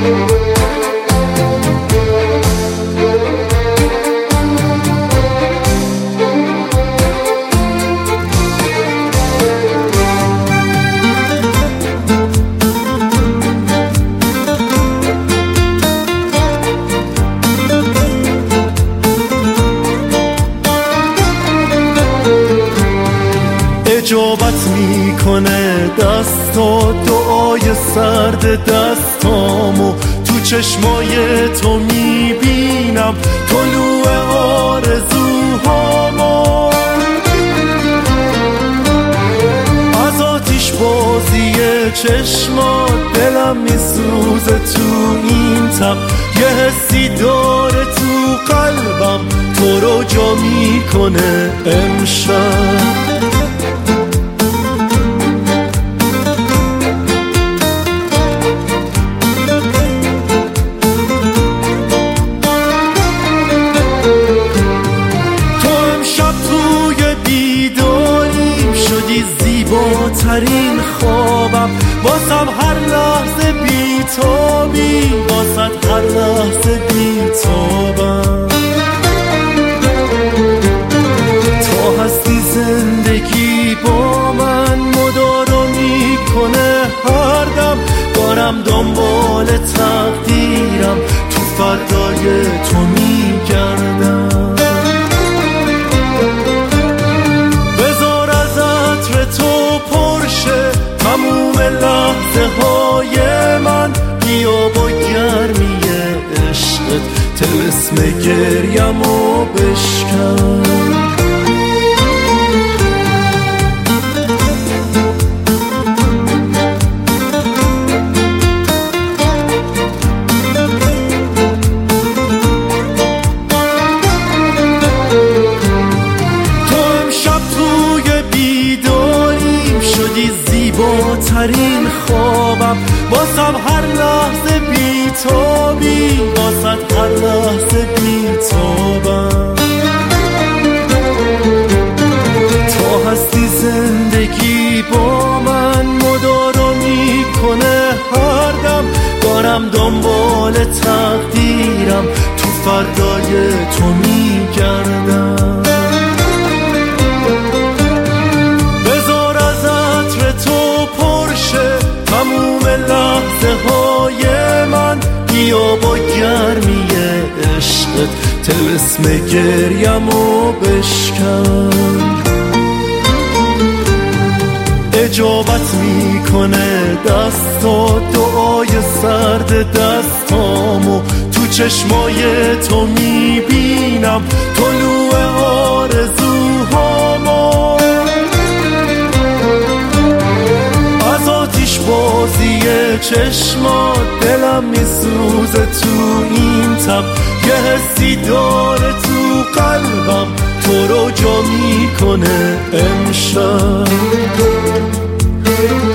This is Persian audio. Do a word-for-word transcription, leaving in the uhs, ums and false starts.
اجابت میکنه دست و دعای سرد دستامو تو چشمای تو میبینم طلوع آرزوهامو از آتیش بازی چشمات دلم میسوزه تو این تب یه حسی داره تو قلبم تو رو جا میکنه امشب زیباترین خوابم واسم هر لحظه بیتابی واسد هر لحظه بیتابم تا هستی زندگی با من مدارا میکنه هر دم دارم دنبال تقدیرم تو فردای تو میگردم تو پرشه تموم لحظه های من بیا با گرمی عشقت طلسم گریم و بشکن زیباترین خوابم واسم هر لحظه بیتابی واسد هر لحظه بیتابم تا هستی زندگی با من مدارا میکنه هر دم دارم دنبال تقدیرم تو فردای تو میگردم تموم لحظه های من بیا با گرمی عشقت طلسم گریم و بشکن اجابت میکنه دست و دعای سرد دستامو تو چشمای تو میبینم طلوع آرزوهامو بازی چشمات دلم میسوزه تو این تب یه حسی داره تو قلبم تو رو جا میکنه امشب